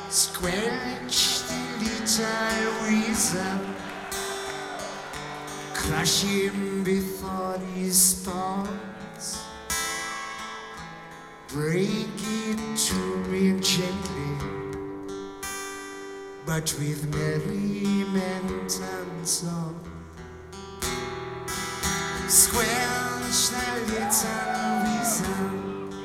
Squelch the little weasel, crush him before he spawns. Break it to me gently, but with merriment and song. Squelch the little weasel,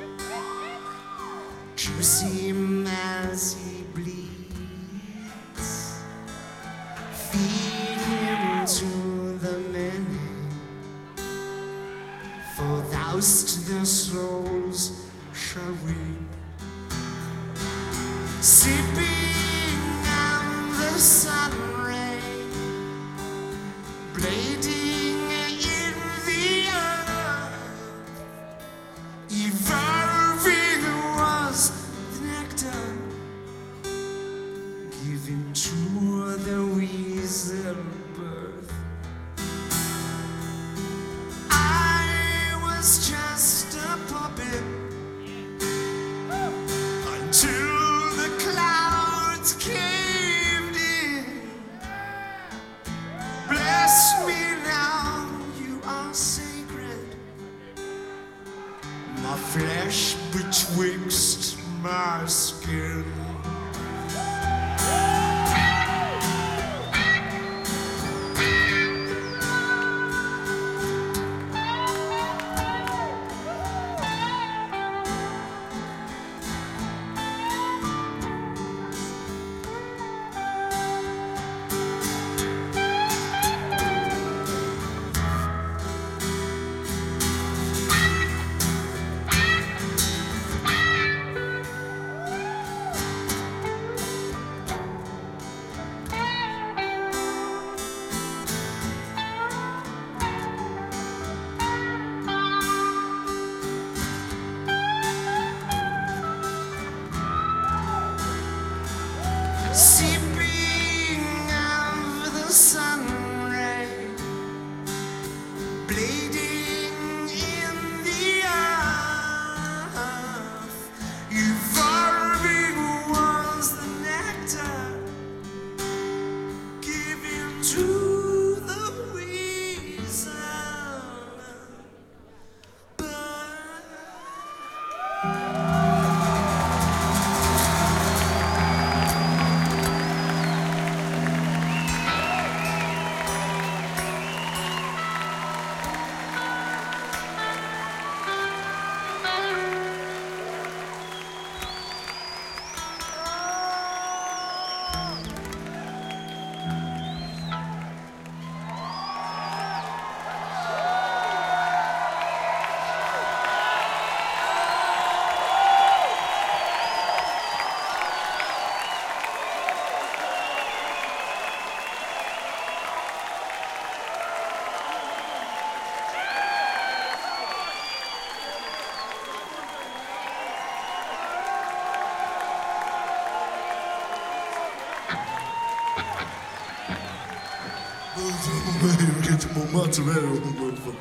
choose him as he bleeds. Feed him to the many, for thou'st the souls shall reap. Sipping on the sun ray, blading in the earth, evolving was the nectar given to the weasel birth. I was just a puppet until the clouds caved in. Bless me now, you are sacred, my flesh betwixt my skin. Sipping of the sun ray, bleeding in the earth, evolving was the nectar given to the weasel bird. Get more mozzarella, motherfucker.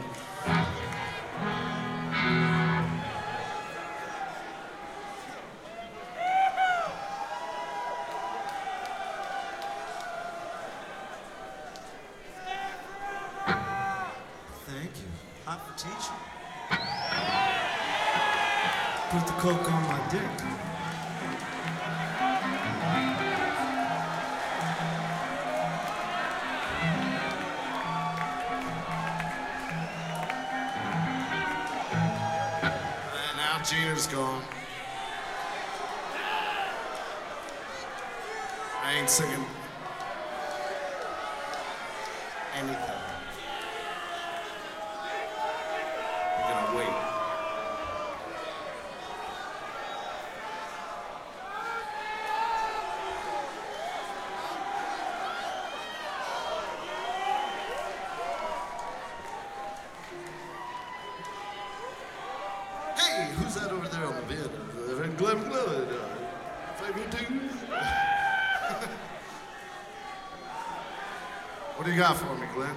Thank you. Hot for teaching. Put the coke on my dick. And now Gina's gone. I ain't singing anything. I'm gonna wait. Hey, who's that over there on the bed? Glenn Blood. Favorite dude? What do you got for me, Glenn?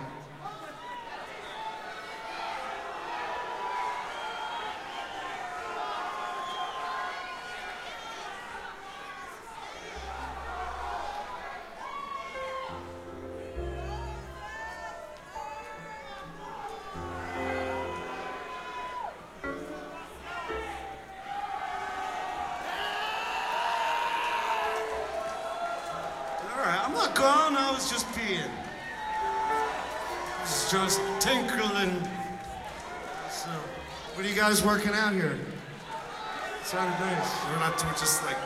gone, I was just peeing. It's just tinkling. So, what are you guys working out here? Sounded nice. We're not too just like.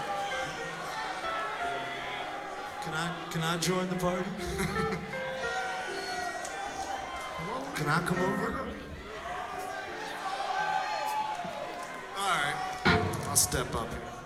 Can I join the party? Can I come over? All right, I'll step up here.